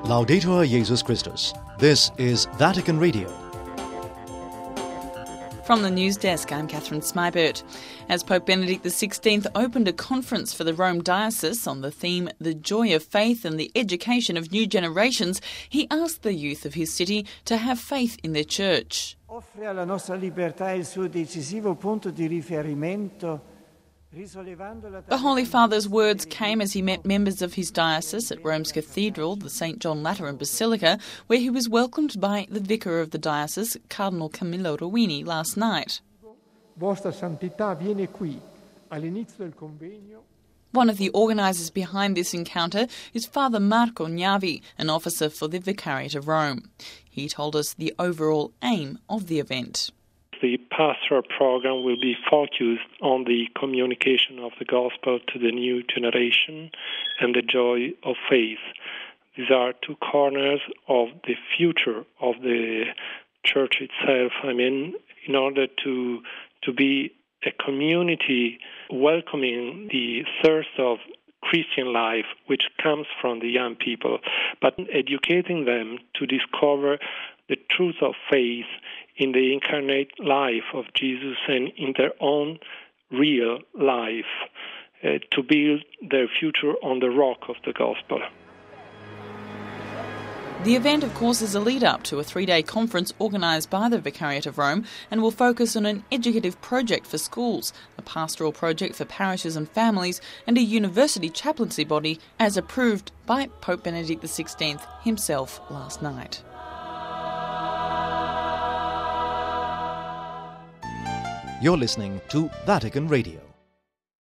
Laudetur Jesus Christus. This is Vatican Radio. From the news desk, I'm Catherine Smybert. As Pope Benedict XVI opened a conference for the Rome Diocese on the theme The Joy of Faith and the Education of New Generations, he asked the youth of his city to have faith in their church. Offre alla nostra libertà il suo decisivo punto di riferimento. The Holy Father's words came as he met members of his diocese at Rome's Cathedral, the St. John Lateran Basilica, where he was welcomed by the vicar of the diocese, Cardinal Camillo Ruini, last night. Vostra Santità viene qui all'inizio del convegno. One of the organisers behind this encounter is Father Marco Gnavi, an officer for the Vicariate of Rome. He told us the overall aim of the event. The pastoral program will be focused on the communication of the gospel to the new generation and the joy of faith. These are two corners of the future of the church itself. In order to be a community welcoming the thirst of Christian life, which comes from the young people, but educating them to discover the truth of faith in the incarnate life of Jesus and in their own real life, to build their future on the rock of the gospel. The event, of course, is a lead-up to a 3-day conference organised by the Vicariate of Rome and will focus on an educative project for schools, a pastoral project for parishes and families, and a university chaplaincy body as approved by Pope Benedict XVI himself last night. You're listening to Vatican Radio.